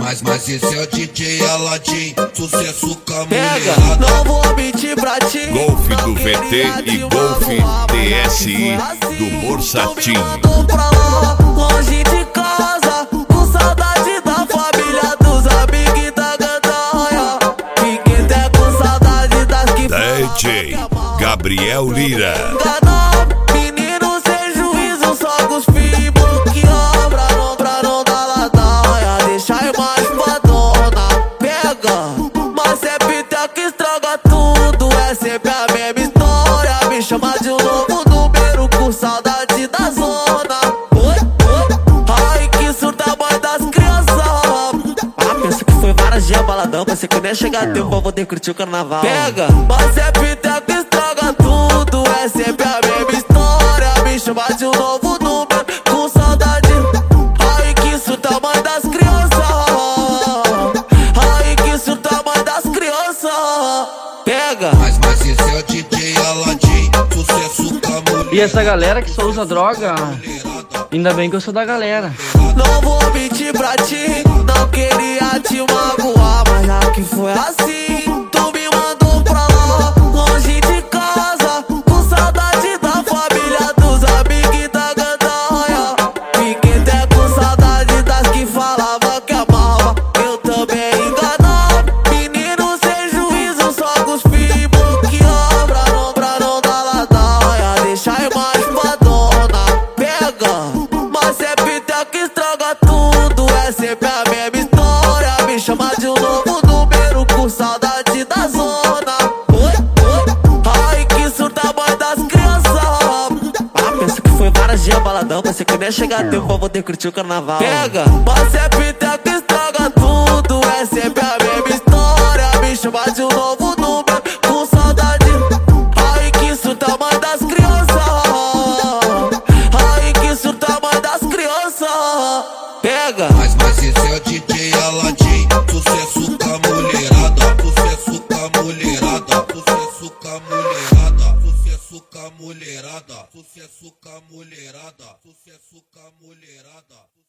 Mas esse é o DJ Aladim, sucesso com a Pega, mulherada. não vou mentir pra ti. Golfe do VT e Golfe TSI do Borsatinho. Tô pra lá, longe de casa, com saudade da família, dos amigos e da gandaia. Fiquei até com saudade das que DJ Gabriel Lira. Menino sem juízo, só com os filhos que obra, pra não dar ladaia. Deixa a imagem pra dona. Pega, mas é pita que estraga tudo. É sempre a mesma história. Me chama de um novo número com saudade da zona. Ai, que surta mãe das crianças. Pensa que foi várias dias baladão. Pensei que nem ia chegar tempo pra poder curtir o carnaval. Pega, mas é pita que estraga tudo. É sempre a mesma história. Me chama de um novo número com saudade. Ai, que surta mãe das crianças. Ai, que surta mãe das crianças. Pega, Mas esse é o DJ Aladim, sucesso com a mulherada. E essa galera que só usa droga, ainda bem que eu sou da galera. não vou mentir pra ti. Não queria te magoar, mas já que foi assim, tu me mandou pra lá, longe de casa, com saudade da família, dos amigos e da gandaia. Fiquei até com saudade das que falava que amava, eu também enganava. Menino sem juízo, só com os filhos que obra, pra não dar ladaia. Deixa a imagem pra dona. Pega, mas é pita que estraga tudo. É sempre a mesma história. Me chama de um novo número com saudade da zona. Ai, que surta mãe das crianças. Pensa que foi várias dias baladão. Pensei que nem ia chegar tempo pra poder curtir o carnaval. Pega, mas é pita que estraga tudo. É sempre a mesma história. Me chama de um novo número com saudade. Ai, que surta mãe das crianças. Ai, que surta mãe das crianças. Pega, Mas esse é o DJ Aladim, sucesso com a mulherada. Sucesso com a mulherada. Sucesso com a mulherada. Sucesso com a mulherada. Sucesso com a mulherada. Sucesso com a mulherada.